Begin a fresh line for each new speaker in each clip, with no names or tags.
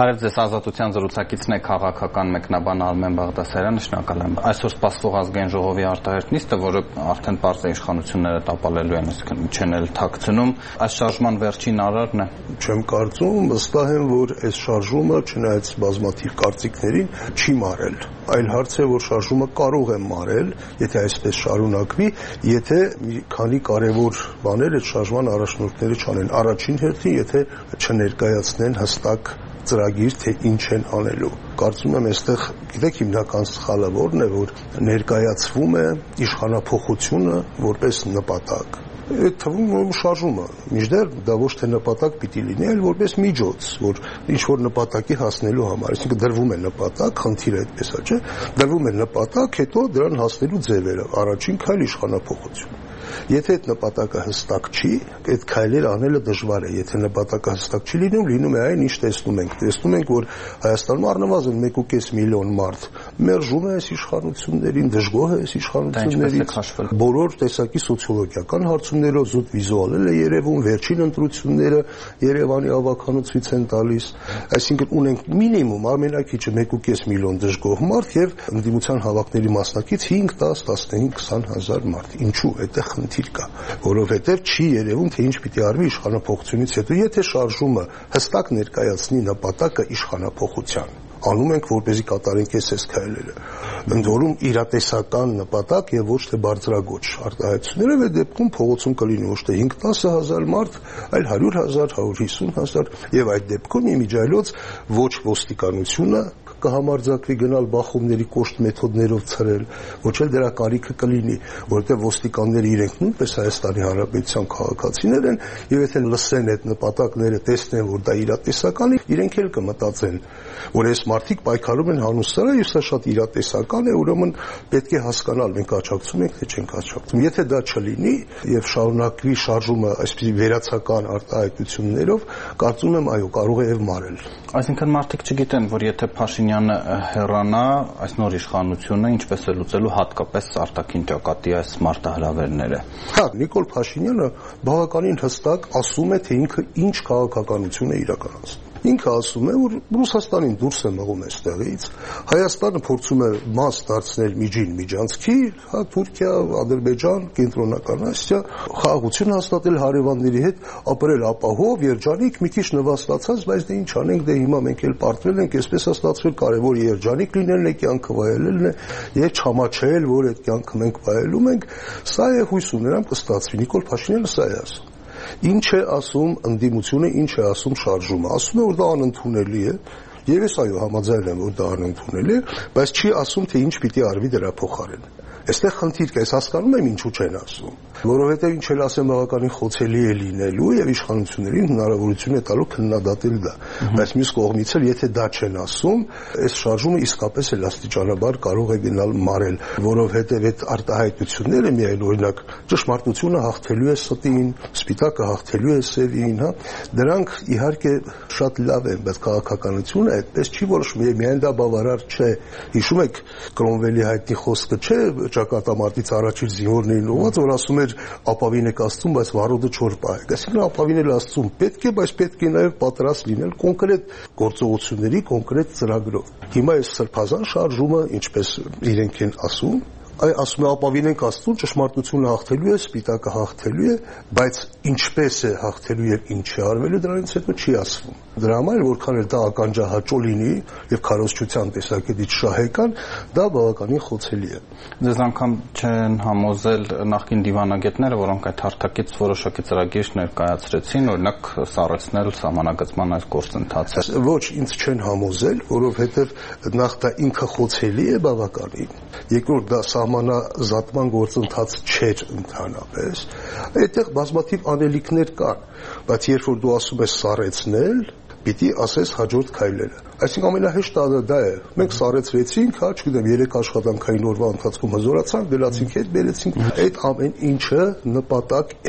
Բարև ձեզ, Ազատության զրուցակիցն է քաղաքական մեկնաբան Արմեն Բաղդասարյանը, շնորհակալ եմ։ Այսօր սպասվող ազգային ժողովի արտահերթ նիստը, որը արդեն պարզ է իշխանությունները տապալելու են, այսինքն չեն էլ թաքցնում, այս շարժման վերջին արարն է։
Չեմ կարծում, վստահ եմ, որ այս շարժումը, չնայած բազմաթիվ կարծիքներին, չի մարել։ Այլ հարց է, որ շարժումը կարող է մարել, եթե այսպես շարունակվի, եթե մի քանի կարևոր բաներ այդ շարժման առաջնորդները չանեն։ Առաջին հերթին, եթե չներկայացնեն հստակ ծրագիր, թե ինչ են անելու։ Կարծում եմ, այստեղ գիտեք հիմնական սխալը որն է, որ ներկայացվում է իշխանափոխությունը որպես նպատակ։ Այդ թվում է շարժումը, մինչդեռ դա ոչ թե նպատակ պիտի լինի, այլ որպես միջոց, որ ինչ-որ նպատակի հասնելու համար, այսինքն դրվում է նպատակ, խնդիրը այդպես է, չէ՞, դրվում է նպատակ, հետո դրան հասնելու ձևերը, առաջին քայլ իշխանափոխություն։ Եթե այդ նպատակը հստակ չի, այդ քայլերը անելը դժվար է, եթե նպատակը հստակ չի լինում է այն, ինչ տեսնում ենք։ Տեսնում ենք, որ Հայաստանում առնվազն 1.5 միլիոն մարդ մերժում է այս իշխանություններին, դժգոհ է այս իշխանություններից։ Բոլոր տեսակի սոցիոլոգիական հարցումներով զուտ վիզուալ է երևում, վերջին ընտրությունները Երևանի ավականու ցույց են տալիս, այսինքն ունենք մինիմում ամենակիչը 1.5 միլիոն դժգոհ մարդ եւ ընդդիմության հավաքների մասնակից 5, 10, 15, 20 հազար մարդ։ Ինչու՞ այդտեղ խնդիր կա, որովհետև չի երևում, թե ինչ պիտի արվի իշխանափոխությունից հետո, եթե շարժումը հստակ ներկայացնի նպատակը իշխանափոխության, անում ենք, որպեսզի կատարենք այս քայլերը, ընդ որում իրատեսական նպատակ եւ ոչ թե բարձրագույն արտահայտությունները, այդ դեպքում փողոցում կլինի ոչ թե 5-10 հազար մարդ, այլ 100,000, 150,000 եւ այդ դեպքում իմիջիայլոց ոչ ոստիկանությունը կհամարձակվի գնալ բախումների կոշտ մեթոդներով ցրել, ոչ էլ դրա կարիքը կլինի, որովհետև ոստիկանները իրենք նույնպես Հայաստանի Հանրապետության քաղաքացիներ են, եւ եթե լսեն այդ նպատակները, տեսնեն, որ դա իրատեսական է, իրենք էլ կմտածեն, որ այս մարդիկ պայքարում են հանուն եւ սա շատ իրատեսական է, ուրեմն պետք է հասկանալ մենք աջակցում ենք, թե չենք աջակցում։ Եթե դա չլինի եւ շարունակվի շարժումը այսպիսի վերացական արտահայտություններով, կարծում եմ, այո, կարող է եւ մարել։
Այսինքն մարդիկ չգիտեն, որ եթե Փաշինյանը հեռանա, այս նոր իշխանությունը ինչպես է լուծելու հատկապես արտաքին ճակատի այս մարտահրավերները։
Հա, Նիկոլ Փաշինյանը բավականին հստակ ասում է, թե ինքը ինչ քաղաքականություն է իրականացնում։ Ինքը ասում է, որ Ռուսաստանին դուրս է մղում այստեղից, Հայաստանը փորձում է մաս դարձնել միջին միջանցքի, հա, Թուրքիա, Ադրբեջան, Կենտրոնական Ասիա, խաղաղություն հաստատել հարևանների հետ, ապրել ապահով, երջանիկ, մի քիչ նվաստացած, բայց դե ինչ անենք, դե հիմա մենք էլ պարտվել ենք, այսպես է ստացվել, կարևոր երջանիկ լինելն է, կյանքը վայելելն է, եւ չամաչել, որ այդ կյանքը մենք վայելում ենք, սա է հույս ունենամ կստացվի։ Նիկոլ Փաշինյանը սա է ասում։ Ինչ է ասում ընդդիմությունը, ինչ է ասում շարժումը, ասում է, որ դա անընդունելի է, եւ ես այո համաձայն եմ, որ դա անընդունելի է, բայց չի ասում, թե ինչ պիտի արվի դրա փոխարեն։ Այստեղ խնդիր կա, ես հասկանում եմ ինչու չեն ասում, որովհետև ինչ էլ ասեմ բավականին խոցելի է լինելու եւ իշխանություններին հնարավորություն է տալու քննադատել դա, բայց մյուս կողմից էլ եթե դա չեն ասում, այս շարժումը իսկապես էլ աստիճանաբար կարող է գնալ մարել, որովհետև այդ արտահայտությունները միայն օրինակ ճշմարտությունը հաղթելու է ստին, սպիտակը հաղթելու է սևին, հա, դրանք իհարկե շատ լավ են, բայց քաղաքականությունը այդպես չի որոշվում, միայն դա բավարար չէ։ Հիշում եք Կրոմվելի հայտնի խոսքը, չէ՞, ճակատամարտից առաջին զինվորներին ուղղված, որ ասում էր ապավին եք աստծուն, բայց վարորդը չոր պահեք։ Այսինքն ապավինել աստծուն պետք է, բայց պետք է նաև պատրաստ լինել կոնկրետ գործողությունների, կոնկրետ ծրագրով։ Հիմա այս սրբազան շարժումը, ինչպես իրենք են ասում, ասում է ապավինենք աստծուն, ճշմարտությունը հաղթելու է, սպիտակը հաղթելու է, բայց ինչպես է հաղթելու եւ ինչ է արվելու դրանից հետո չի ասվում։ Դրա համար որքան էլ դա ականջահաճո լինի եւ քարոզչության տեսակետից շահեկան, դա բավականին խոցելի է։
Ձեզ անգամ չեն համոզել նախկին դիվանագետները, որոնք այդ հարթակից որոշակի ծրագիր ներկայացրեցին, օրինակ սառեցնել սահմանագծման այս գործընթացը։
Ոչ, ինձ չեն համոզել, որովհետեւ նախ դա ինքը խոցելի է բավականին։ Երկրորդ դա սահմանազատման գործընթաց չէր ընդհանրապես։ Այդտեղ բազմաթիվ անելիքներ կան, բայց երբ որ դու ասում ես սառեցնել, պիտի ասես հաջորդ քայլերը։ Այսինքն ամենահեշտը դա է։ Մենք սառեցրեցինք, հա, չգիտեմ, 3 աշխատանքային օրվա ընթացքում հզորացանք, գնացինք հետ բերեցինք։ Այդ ամեն ինչը նպատակ է։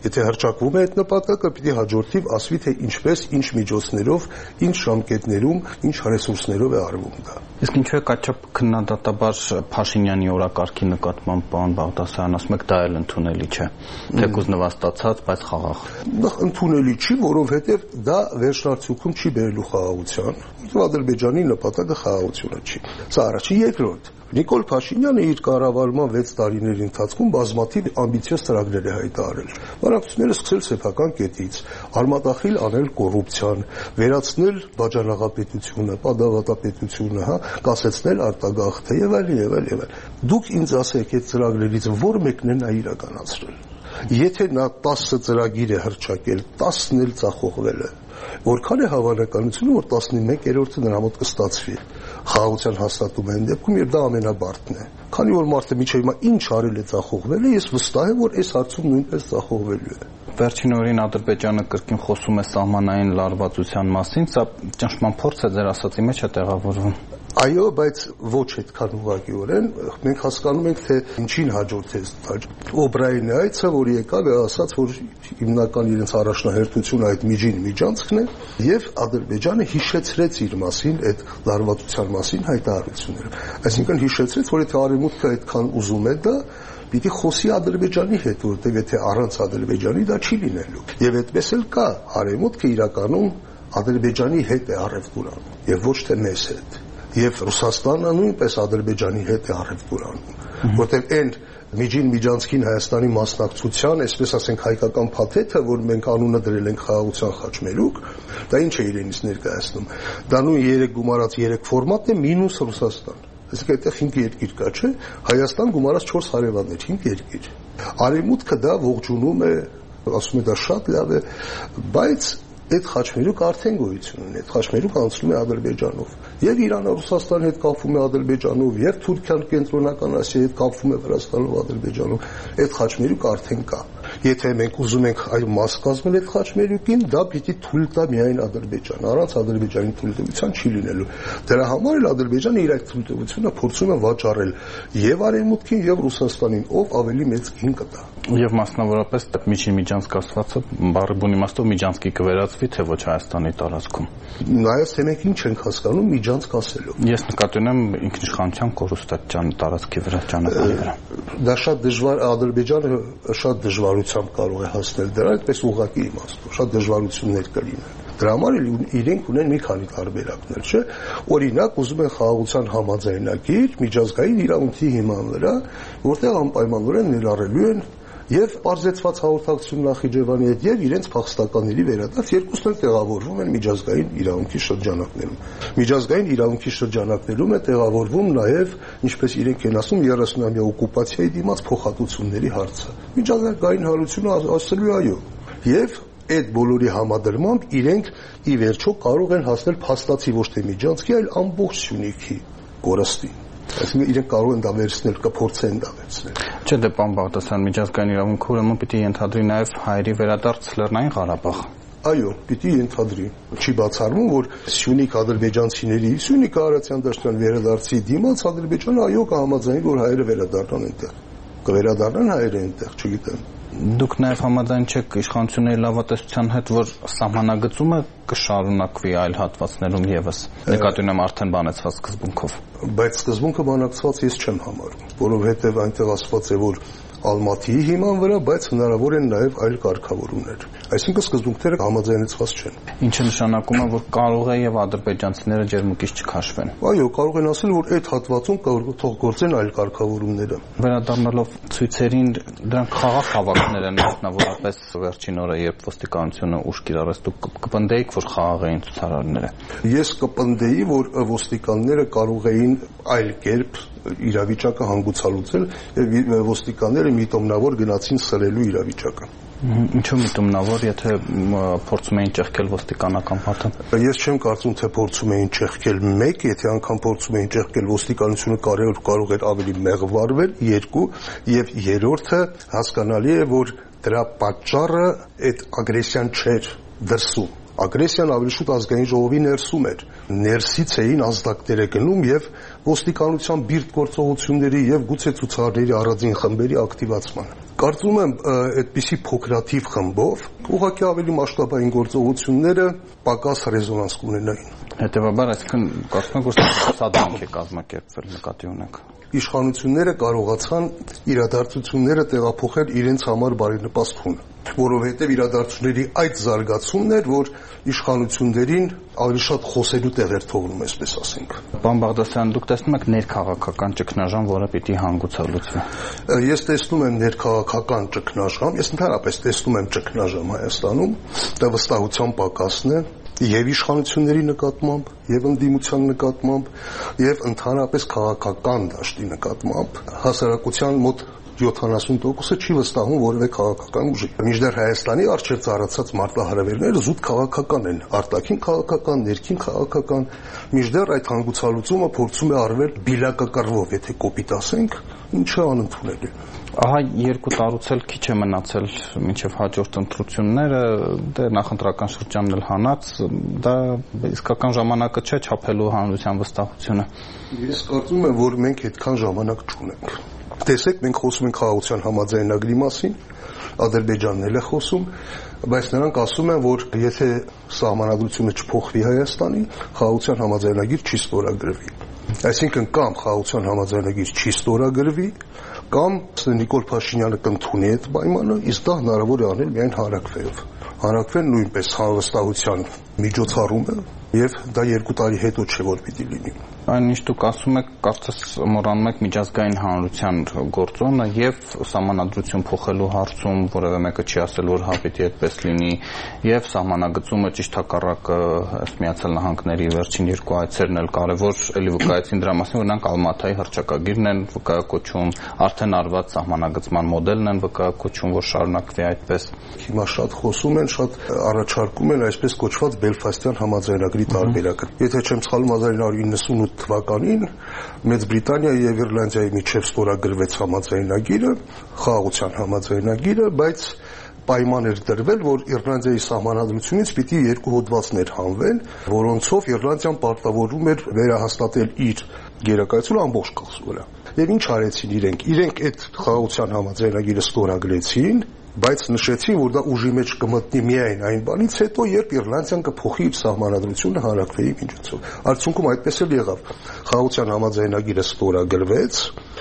Եթե հռչակվում է այդ նպատակը, պիտի հաջորդիվ ասվի, թե ինչպես, ինչ միջոցներով, ինչ ժամկետներում, ինչ ռեսուրսներով է արվում դա։
Իսկ ինչու է կաչապ քննադատաբար Փաշինյանի օրակարգի նկատմամբ պարոն Բաղդասարյան ասում եք դա էլ ընդունելի չէ։ Թեկուզ նվաստացած, բայց խաղաղ։
Դա ընդունելի չի, որովհետև դա վերջնարդյունքում չի բերելու խաղաղության։ Ադրբեջանի նպատակը խաղաղությունը չի։ Սա առաջին, երկրորդ։ Նիկոլ Փաշինյանը իր կառավարման 6 տարիների ընթացքում բազմաթիվ ամբիցիոզ ծրագրեր է հայտարարել։ Բանակցությունները սկսել սեփական կետից, արմատախիլ անել կոռուպցիան, վերացնել բաժանաղապետությունը, պատավատապետությունը, կասեցնել արտագաղթը եւ այլն եւ այլն եւ այլն։ Դուք ինձ ասեք, այդ ծրագրերից ո՞ր մեկն է նա իրականացրել։ Եթե նա 10 ծրագիր է հռչակել, 10-ն էլ ծախողվել է, որքան է հավանականությունը, որ 11-րդը նրա մոտ կստացվի։ Խաղաղության հաստատումը այն դեպքում, երբ դա ամենաբարդն է։ Քանի որ մարդը միջև հիմա ինչ արել է ծախողվել է, ես վստահ եմ, որ այս հարցում նույնպես ծախողվելու է։
Վերջին օրին Ադրբեջանը կրկին խոսում է սահմանային լարվածության մասին, սա ճնշման փորձ է ձեր ասածի մեջ է տեղավորվում։
Այո, բայց ոչ այդքան ուղղակիորեն, մենք հասկանում ենք, թե ինչին հաջորդեց դա։ Օբրայենի այցը, որ եկավ է ասաց, որ հիմնական իրենց առաջնահերթությունը այդ միջին միջանցքն է, եւ Ադրբեջանը հիշեցրեց իր մասին այդ լարվածության մասին հայտարարությունները։ Այսինքն հիշեցրեց, որ եթե Արևմուտքը այդքան ուզում է դա, պիտի խոսի Ադրբեջանի հետ, որտեղ եթե առանց Ադրբեջանի դա չի լինելու։ Եվ այդպես էլ կա, Արևմուտքը իրականում Ադրբեջանի հետ է առևտուր անում, եւ ոչ թե մեզ հետ։ Եվ Ռուսաստանը նույնպես Ադրբեջանի հետ է առևտուր անում, որտեղ այն միջին միջանցքին Հայաստանի մասնակցության, այսպես ասենք, հայկական փաթեթը, որ մենք անունը դրել ենք խաղաղության խաչմերուկ, դա ինչ է իրենից ներկայացնում։ Դա նույն 3 գումարած 3 ֆորմատն է մինուս Ռուսաստան։ Այսինքն այդտեղ 5 երկիր կա, չէ՞։ Հայաստան գումարած 4 հարևաններ, 5 երկիր։ Արևմուտքը դա ողջունում է, ասում է դա շատ լավ է, բայց այդ խաչմերուկը արդեն գոյություն ունի, այդ խաչմերուկը անցնում է Ադրբեջանով։ Եվ Իրանը Ռուսաստանի հետ կապվում է Ադրբեջանով, եւ Թուրքիան Կենտրոնական Ասիայի հետ կապվում է Վրաստանով Ադրբեջանով։ Այդ խաչմերուկը արդեն կա։ Եթե մենք ուզում ենք այլ մաս կազմել այդ խաչմերուկին, դա պիտի թույլ տա միայն Ադրբեջան, առանց Ադրբեջանի թույլտվության չի լինելու։ Դրա համար էլ Ադրբեջանը իր այդ թույլտվությունը փորձում է վաճառել եւ Արևմուտքին եւ Ռուսաստանին, ով ավելի մեծ գին կտա։
Եվ մասնավորապես միջին միջանցք ասվածը բառի բուն իմաստով միջանցքի կվերածվի, թե ոչ Հայաստանի տարածքում։
Նայած թե մենք ինչ ենք հասկանում միջանցք ասելով։
Ես նկատի ունեմ ինքնիշխանության կորուստատյան տարածքի վրա, ճանապարհի վրա։
Դա շատ դժվար, Ադրբեջանը շատ դժվարությամբ կարող է հասնել դրա, այդպես ուղղակի իմաստով, շատ դժվարություններ կլինեն։ Դրա համար իրենք ունեն մի քանի տարբերակներ, չէ՞։ Օրինակ, ուզում են խաղաղության համաձայնագիր միջազգային իրավունքի հիման վրա, որտեղ անպայմանորեն ներառելու են եւ պարզեցված հաղորդակցություն Նախիջևանի հետ եւ իրենց փախստականների վերադարձ, երկուսն էլ տեղավորվում են միջազգային իրավունքի շրջանակներում։ Միջազգային իրավունքի շրջանակներում է տեղավորվում նաեւ, ինչպես իրենք են ասում, 30-ամյա օկուպացիայի դիմաց փոխհատուցումների հարցը։ Միջազգային հանրությունը ասելու է այո։ Եվ այդ բոլորի համադրմամբ իրենք ի վերջո կարող են հասնել փաստացի ոչ թե միջանցքի, այլ ամբողջ Սյունիքի կորստին։ Այսինքն իրենք կարող են դա վերցնել, կփորձեն դա վերցնել։
Չէ, դե պարոն Բաղդասարյան, միջազգային իրավունքը ուրեմն պիտի ենթադրի նաև հայերի վերադարձ Լեռնային Ղարաբաղ։
Այո, պիտի ենթադրի։ Չի բացառվում, որ Սյունիք ադրբեջանցիների, Սյունիք Արարատյան դաշտյան վերադարձի դիմաց Ադրբեջանը այո կհամաձայնի, որ հայերը վերադառնան այնտեղ։ Կվերադառնան հայերը այնտեղ, չգիտեմ։
Դուք նաև համաձայն չեք իշխանությունների լավատեսության հետ, որ սահմանագծումը կշարունակվի այլ հատվածներում եւս։ Նկատի ունեմ արդեն բանեցված սկզբունքով։
Բայց սկզբունքը բանակցված ես չեմ համարում, որովհետեւ այնտեղ ասված է, որ Ալմատիի հիման վրա, բայց հնարավոր են նաև այլ կարգավորումներ։ Այսինքն սկզբունքները համաձայնեցված չեն։
Ինչը նշանակում է, որ կարող է եւ ադրբեջանցիները ջերմուկից չքաշվեն։
Այո, կարող են ասել, որ այդ հատվածում թող գործեն այլ կարգավորումները։
Վերադառնալով ցույցերին, դրանք խաղաղ հավաքներ են, մասնավորապես վերջին օրը, երբ ոստիկանությունը ուժ կիրառեց, դուք կպնդեիք, որ խաղաղ էին ցուցարարները։
Ես կպնդեի, որ ոստիկանները կարող էին այլ կերպ իրավիճակը հանգուցալուծել եւ ոստիկանները միտումնավոր գնացին սրելու իրավիճակը։
Ինչու միտումնավոր, եթե փորձում էին ճեղքել ոստիկանական փաթը։
Ես չեմ կարծում, թե փորձում էին ճեղքել մեկ, եթե անգամ փորձում էին ճեղքել ոստիկանությունը կարող էր ավելի մեղ վարվել, երկու, եւ երրորդը հասկանալի է, որ դրա պատճառը այդ ագրեսիան չէր դրսում։ Ագրեսիան ավելի շուտ ազգային ժողովի ներսում էր։ Ներսից էին ազդակները գնում եւ ոստիկանության բիրտ գործողությունների եւ գուցե ցուցարարների առանձին խմբերի ակտիվացման։ Կարծում եմ, այդպիսի փոքրաթիվ խմբով ուղղակի ավելի մասշտաբային գործողությունները պակաս ռեզոնանս կունենային։
Հետևաբար, այսինքն կարծում եք, որ սա դրանք է կազմակերպվել, նկատի ունեք։
Իշխանությունները կարողացան իրադարձությունները տեղափոխել իրենց համար բարենպաստ հուն, որովհետև իրադարձությունների այդ զարգացումն էր, որ իշխանություններին ավելի շատ խոսելու տեղ էր թողնում, այսպես ասենք։
Պարոն Բաղդասարյան, դուք տեսնում եք ներքաղաքական ճգնաժամ, որը պիտի հանգուցալուծվի։
Ես տեսնում եմ ներքաղաքական ճգնաժամ, ես ընդհանրապես տեսնում եմ ճգնաժամ Հայաստանում, դա վստահության պակասն է եւ իշխանությունների նկատմամբ, եւ ընդդիմության նկատմամբ, եւ ընդհանրապես քաղաքական դաշտի նկատմամբ հասարակության մոտ 70%-ը չի վստահում որևէ քաղաքական ուժի։ Մինչդեռ Հայաստանի առջև ծառացած մարտահրավերները զուտ քաղաքական են, արտաքին քաղաքական, ներքին քաղաքական, մինչդեռ այդ հանգուցալուծումը փորձում է արվել բիլակակռվով, եթե կոպիտ ասենք, ինչը անընդունելի է։
Ահա 2 տարուց էլ քիչ է մնացել մինչև հաջորդ ընտրությունները, դե նախընտրական շրջանն էլ հանած, դա իսկական ժամանակը չէ չափելու հանրության վստահությունը։
Ես կարծում եմ, որ մենք այդքան ժամանակ չունենք։ Տեսեք, մենք խոսում ենք խաղաղության համաձայնագրի մասին, Ադրբեջանն էլ է խոսում, բայց նրանք ասում են, որ եթե սահմանադրությունը չփոխվի Հայաստանի, խաղաղության համաձայնագիր չի ստորագրվի։ Այսինքն կամ խաղաղության համաձայնագիր չի ստորագրվի, կամ Նիկոլ Փաշինյանը կընդունի այդ պայմանը, իսկ դա հնարավոր է անել միայն հանրաքվեով։ Հանրաքվեն նույնպես հանրավստահության միջոցառում է, եւ դա 2 տարի հետո չէ որ պիտի լինի։
Այն ինչ դուք ասում եք, կարծես մոռանում եք միջազգային հանրության գործոնը եւ սահմանադրություն փոխելու հարցում որևէ մեկը չի ասել, որ հա պիտի այդպես լինի, եւ սահմանագծումը ճիշտ հակառակը Միացյալ Նահանգների վերջին 2 այցերն էլ կարեւոր էլի վկայեցին դրա մասին, որ նրանք Ալմաթայի հռչակագիրն են վկայակոչում, արդեն արված սահմանագծման մոդելն են վկայակոչում, որ շարունակվի այդպես։
Հիմա շատ խոսում են, շատ առաջարկում են այսպես կոչված Բելֆաստյան համաձայնագրի տարբերակը։ Եթե չեմ սխալվում 1998 թվականին Մեծ Բրիտանիայի եւ Իռլանդիայի միջև ստորագրվեց համաձայնագիրը, խաղաղության համաձայնագիրը, բայց պայման էր դրվել, որ Իռլանդիայի սահմանադրությունից պիտի 2 հոդվածներ հանվեն, որոնցով Իռլանդիան պարտավորում էր վերահաստատել իր գերակայությունը ամբողջ կղզու վրա։ Եվ ինչ արեցին իրենք։ Իրենք այդ խաղաղության համաձայնագիրը ստորագրեցին, բայց նշեցին, որ դա ուժի մեջ կմտնի միայն այն բանից հետո, երբ Իռլանդիան կփոխի իր սահմանադրությունը հանրաքվեի միջոցով։ Արդյունքում այդպես էլ եղավ։ Խաղաղության համաձայնագիրը ստորագրվեց,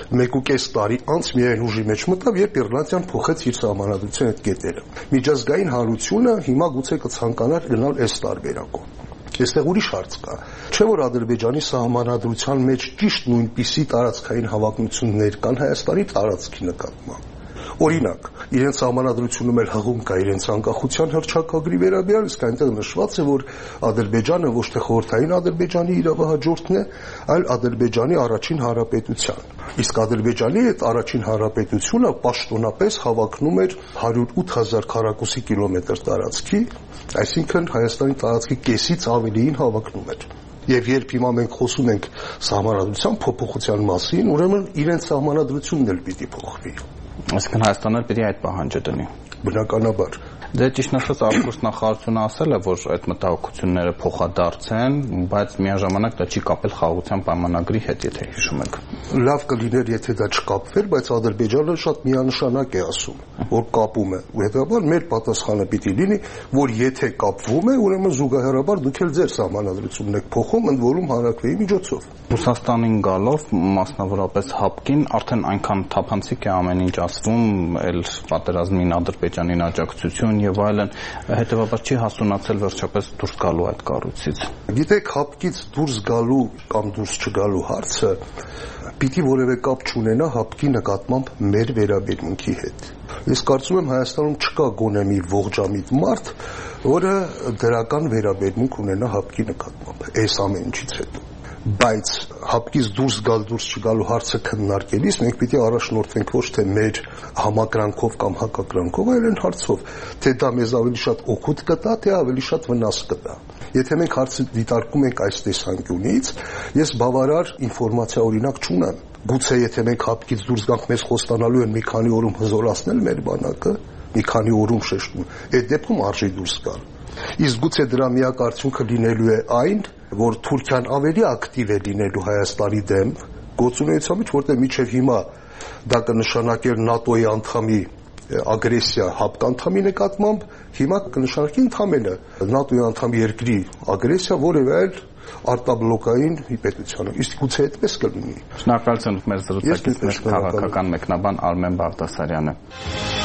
1.5 տարի անց միայն ուժի մեջ մտավ, երբ Իռլանդիան փոխեց իր սահմանադրության այդ կետերը։ Միջազգային հանրությունը հիմա գուցե կցանկանար գնալ այս տարբերակով։ Այստեղ ուրիշ հարց կա։ Չէ՞ որ Ադրբեջանի սահմանադրության մեջ ճիշտ նույնպիսի տարածքային հավակնություններ կան Հայաստանի տարածքի նկատմամբ։ Օրինակ, իրենց սահմանադրությունում էլ հղում կա իրենց անկախության հռչակագրի վերաբերյալ, իսկ այնտեղ նշված է, որ Ադրբեջանը ոչ թե խորհրդային Ադրբեջանի իրավահաջորդն է, այլ Ադրբեջանի առաջին հանրապետության։ Իսկ Ադրբեջանի այդ առաջին հանրապետությունը պաշտոնապես հավակնում էր 108,000 քառակուսի կիլոմետր տարածքի, այսինքն Հայաստանի տարածքի կեսից ավելիին հավակնում էր։ Եվ երբ հիմա մենք խոսում ենք սահմանադրության փոփոխության մասին, ուրեմն իրենց սահմանադրությունն էլ պիտի փոխվի։
Այսինքն Հայաստանը պիտի այդ պահանջը դնի։
Բնականաբար։
Դե ճիշտ ասած Արտգործ նախարարությունը ասել է, որ այդ մտահոգությունները փոխադարձ են, բայց միաժամանակ դա չի կապել խաղաղության պայմանագրի հետ, եթե հիշում եք։
Լավ կլիներ, եթե դա չկապվեր, բայց Ադրբեջանը շատ միանշանակ է ասում, որ կապում է։ Հետաբար մեր պատասխանը պիտի լինի, որ եթե կապվում է, ուրեմն զուգահեռաբար դուք էլ ձեր սահմանադրությունն եք փոխում, ընդ որում հանրաքվեի միջոցով։
Ռուսաստանին գալով, մասնավորապես ՀԱՊԿ-ին, արդեն այնքան թափանցիկ է ամեն ինչ ասվում, էլ պատերազմին Ադրբեջանին աջակցություն եւ այլն, հետեւաբար չի հասունացել վերջապես դուրս գալու այդ կառույցից։
Գիտեք, ՀԱՊԿ-ից դուրս գալու կամ դուրս չգալու հարցը պիտի որևէ կապ չունենա ՀԱՊԿ-ի նկատմամբ մեր վերաբերմունքի հետ։ Ես կարծում եմ Հայաստանում չկա գոնե մի ողջամիտ մարդ, որը դրական վերաբերմունք ունենա ՀԱՊԿ-ի նկատմամբ այս ամեն ինչից հետո։ Բայց ՀԱՊԿ-ից դուրս գալ, դուրս չգալու հարցը քննարկելիս մենք պիտի առաջնորդվենք ոչ թե մեր համակրանքով կամ հակակրանքով, այլ այն հարցով, թե դա մեզ ավելի շատ օգուտ կտա, թե ավելի շատ վնաս կտա։ Եթե մենք հարցը դիտարկում ենք այս տեսանկյունից, ես բավարար ինֆորմացիա օրինակ չունեմ։ Գուցե եթե մենք ՀԱՊԿ-ից դուրս գանք, մեզ խոստանալու են մի քանի օրում հզորացնել մեր բանակը, մի քանի օրում շեշտում, այդ դեպքում արժի դուրս գալ։ Իսկ գուցե դրա միակ արդյունքը լինելու է այն, որ Թուրքիան ավելի ակտիվ է լինելու Հայաստանի դեմ գործունեության մեջ, որտեղ մինչև հիմա դա կնշանակեր ՆԱՏՕ-ի անդամի ագրեսիա հապկանդամի նկատմամբ, հիմա կնշանակի ընդամենը ՆԱՏՕ-ի անդամ երկրի ագրեսիա որևէ այլ արտաբլոկային պետությանը։ Իսկ գուցե այդպես կլինի։
Շնորհակալություն մեր զրուցակիցն քաղաքական մեկնաբան Արմեն Բաղդասարյանը։